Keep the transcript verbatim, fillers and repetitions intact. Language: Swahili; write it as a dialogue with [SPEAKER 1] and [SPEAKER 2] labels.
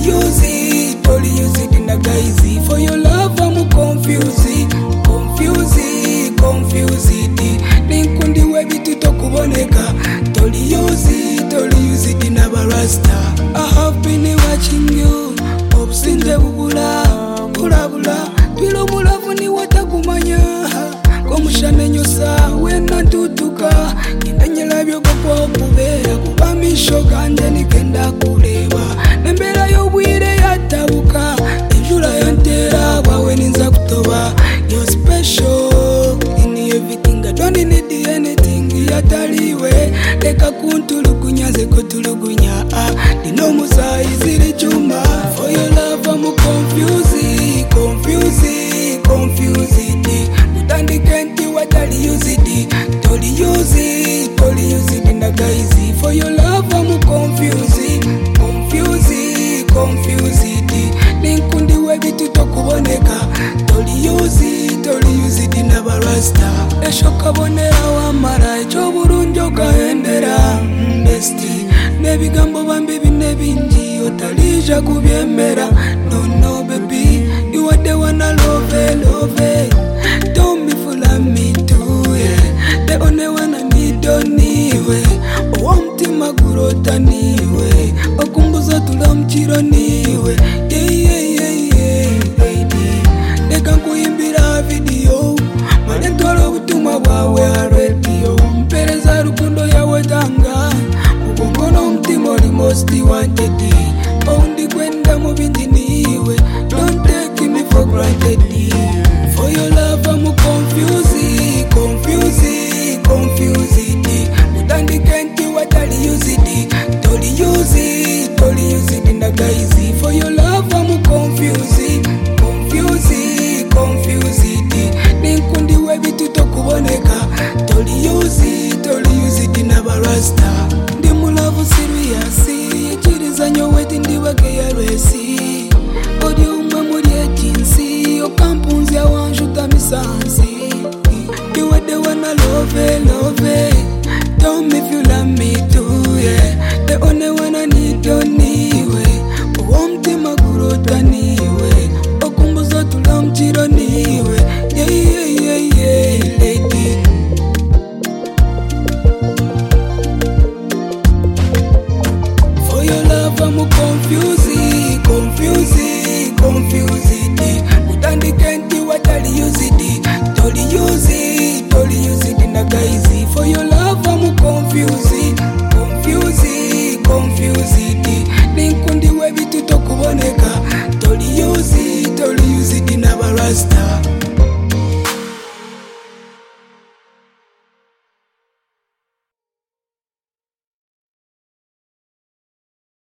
[SPEAKER 1] use it, don't use it in a guise. For your love I'm confused, confused, confused. Ninkundi webi tutokuboneka, don't use it, don't use it in a barasta. I have been watching you, obsinde bubula, bula bula. Twilo mulavu ni watakumanya, komushane nyosa wena tutuka. Kinanyela byoko kwa kubera, kubamisho kanje nikenda kuleba. Nembera yobwire yatabuka, enjura yantera wawe ninza kutoba. You're special in everything, I don't need anything yataliwe. Leka kuntulukunyaze kutulukunya, dino musaizi chuma. For your love I'm confused, confused, confused. Utandikenti watali use it, toli use it, toli use it in the guise. For your love I'm confused, confused, confused. Ninkundi webi tutokuboneka, toli use it, toli use it in the barasta. Eshoka bonera wa mara, echo burunjo kaendera besti. Nebigambo bambi binebinji, otalija kubyemera. No no baby, you are the one I love, love. Don't be full of me too, yeah. The only one I need, don't need way. Omti magurota niwe, okumbuza tulamchiro niwe. Yeah yeah yeah yeah, lady. Neka kuimbira video, malentwalo butuma bwawe a radio. Mpereza rukundo yawe tanga, mugongono mtima oli most wanted. Oundi kwenda mu bindi niwe, don't take me for granted. For your love I'm confused, confused, confused. Utandikenti watali use it, toli use it, toli use it in the guise. For your love I'm confused, confused, confused. Ninkundi webi tutokuboneka, toli use it, toli use it in a barasta. Ndimu love serious, chiriza nyoweti ndiwake ya resi. Odi umwe muri ejinsi, okampunzi ya wanjuta misansi. You are the one I love, love. Tell me if you love me too, yeah. The only one I need, don't need way. Omti magurota niwe, okumbuza tulamchiro niwe. Yeah, yeah, yeah, yeah, lady. For your love I'm confused, confused, confused. Utandikenti watali use it, toli use it, toli use it in the guise. For your love I'm confused, confused, confused. Ninkundi webi tutokuboneka, toli use it, toli use it in a barasta.